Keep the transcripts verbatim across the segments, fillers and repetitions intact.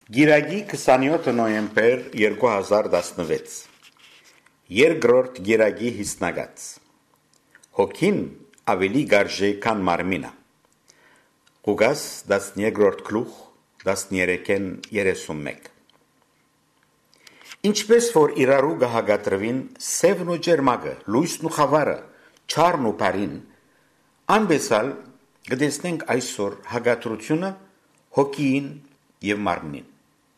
Գիրագի քսանյոթ նոյեմբեր երկու հազար տասնվեց Երկրորդ գիրագի հիսնագած Հոգին ավելի գարժե քան մարմինը Ղուկաս տասներորդ գլուխ տասներեքեն երեսունմեկ Ինչպես որ իրարու գահագատրվին սևն ու ջերմագը, լույսն ու խավարը, չարն ու բարին, անբեսալ գտեսնենք այսօր հագատրությունը հոգին և մարմնին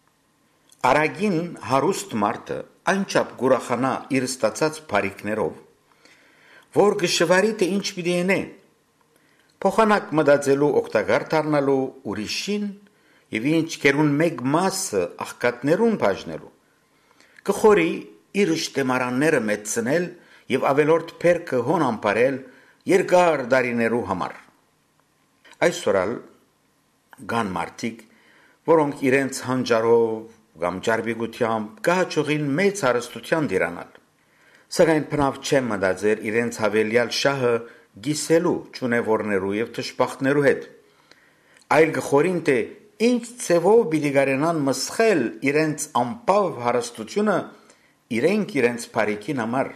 Արագին հարուստ մարդը այնչափ գուրախանա իր ստացած բարիքներով, որ գշվարի թե ինչ պիտի ենե, փոխանակ մտածելու օգտակար դառնալու ուրիշին և ինչ կերուն մեկ մասը աղքատներուն բաժնելու, կխորի իր շտեմարանները մեծնել և ավելորդ փերքը հոն ամպարել երկար դարիներու համար։ Այսօրալ կան մարդիկ, որոնք իրենց հանճարով կամ ջարբիգությամբ կհաջողին մեծ հարստության դիրանալ, սակայն բնավ չեն մտածեր իրենց հավելյալ շահը գիսելու ճունևորներու և թշպախտներու հետ, այլ գխորին թե ինչ ցևով պիտի կարենան մսխել իրենց ամպավ հարստությունը իրենք իրենց բարիքին համար։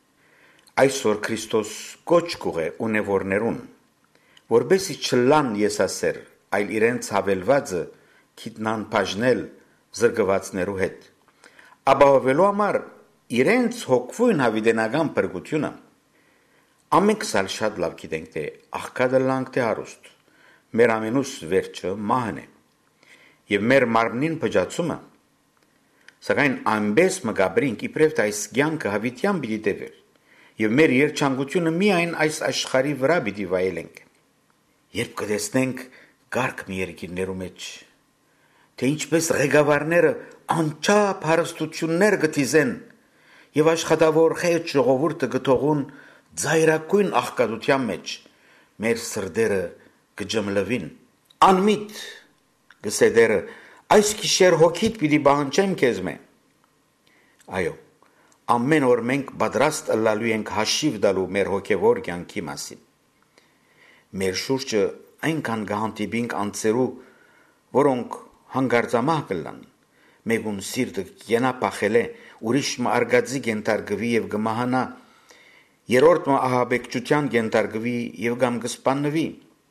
Այսօր Քրիստոս կոչ կուղե ունևորներուն, որբեսի չլան եսասեր, այլ իրենց հավելվածը գիտնան բաժնել զրկվածներու հետ, ապահովելու համար իրենց հոգվույն հավիտենական բրգությունը։ Ամենքս ալ շատ լավ գիտենք, թե աղքատը լանք թե հարուստ, մեր ամենուս վերջը մահն է, և մեր մարմնին փճացումը, սակայն այնպես մգաբրինք իբրև թե այս կյանքը հավիտյան պիտի տևեր, և մեր երջանկությունը միայն այս աշխարհի վրա պիտի վայելենք։ Երբ կտեսնենք կարգ մի երկիրներու մեջ, թե ինչպես ղեկավարները անչափ հարստություններ կտիզեն և աշխատավոր խետ ժողովուրդը կթողուն ծայրակույն աղքատության մեջ, մեր սրտերը կջմլվին։ Անմիտ կսեդերը այս գիշեր հոգիդ պիտի պահանջեմ քեզ մե։ Այո, ամեն օր մենք պատրաստ ըլլալու ենք հաշիվ տալու մեր հոգևոր կյանքի մասին։ Մեր շուրջը այնքան կհանդիպինք անձերու, որոնք հանգարծամահ կլան, մեկուն սիրտը կենա պախել է, ուրիշ մը արգածի կենտարգվի և կմահանա, երորդ մը ահաբեկչության կենտարգվի և կամ կսպաննվի։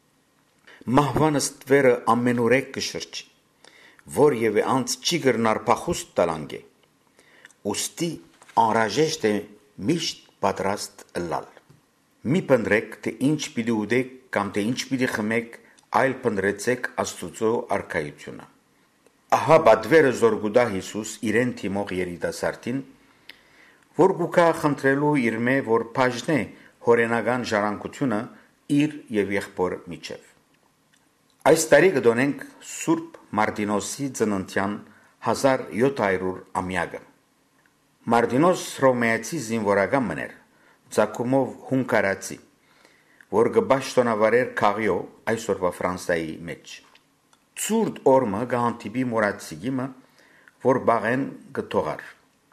Մահվան ստվերը ամենուրեք կշրջի, որևէ անձ չի կրնար փախուստ տալանգե, ուստի անհրաժեշտ է միշտ պատրաստ ըլլալ։ Մի փնտրեք, թե ինչ պիտի ուտեք կամ թե ինչ պիտի խմեք, այլ փնտրեցեք Աստուծո արքայությունը։ Ահա պատվերը զոր կուտա Հիսուս իրեն թիմող երիտասարդին, որ գուկա խնդրելու իր մե, որ բաժնե հորենական ժառանգությունը իր և եղբոր միջև։ Այս տարի կդոնենք Սուրբ Մարտինոսի ծննդյան հազար յոթ հարյուր ամյակը։ Մարտինոս հռոմեացի զինվորական մներ, ծագումով հունգարացի, որ կպաշտոնավարեր Քաղիո, այսօրվա Ֆրանսիայի մեջ։ Ցուրտ օրմը կհանդիպի մորացիգիմը, որ բաղեն կթողար։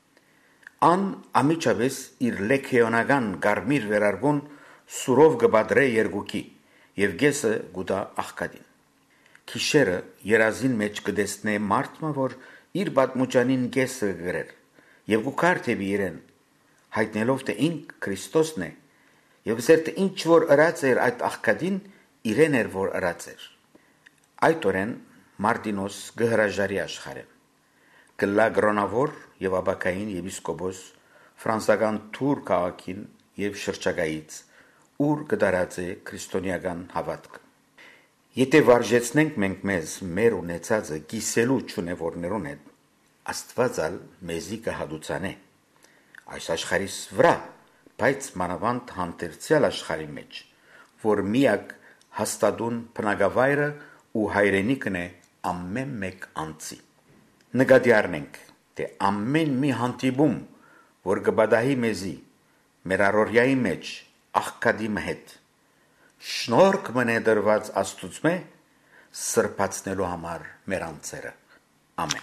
Ան ամիջապես իր լեքեոնական կարմիր վերարգուն սուրով կպադրե երկուքի և գեսը կուտա աղքատին։ Քիշերը երազին մեջ կտեսնե մարդը, որ իր պատմուճանին գեսը գրեր և կուքար թեպի իրեն, հայտնելով թե ինք Քրիստոսն է և զեր թե ինչ որ ըրած էր այդ աղքատին, իրեն էր որ ըրած էր։ Այդ օրեն Մարտինոս կհրաժարի աշխարհեն, կլա կրոնավոր և ապակային եպիսկոպոս ֆրանսական Թուր քաղաքին և շրջակայից, ուր կդարած է քրիստոնեական հավատքը։ Եթե վարժեցնենք մենք մեզ մեր ունեցածը կիսելու չունևորներուն հետ, Աստված ալ մեզի կհադուցանե այս աշխարհիս վրա, բայց մանավանդ հանդերձյալ աշխարհի մեջ, որ միակ հաստատուն բնակավայրը ու հայրենիքն է ամեն մեկ անձի։ Նկատի առնենք, թե ամեն մի հանդիպում, որ կպատահի մեզի, մեր առօրյայի մեջ աղքատի հետ, շնորհք մնե տրված Աստուծմե սրբացնելու համար մեր անձերը։ Ամեն։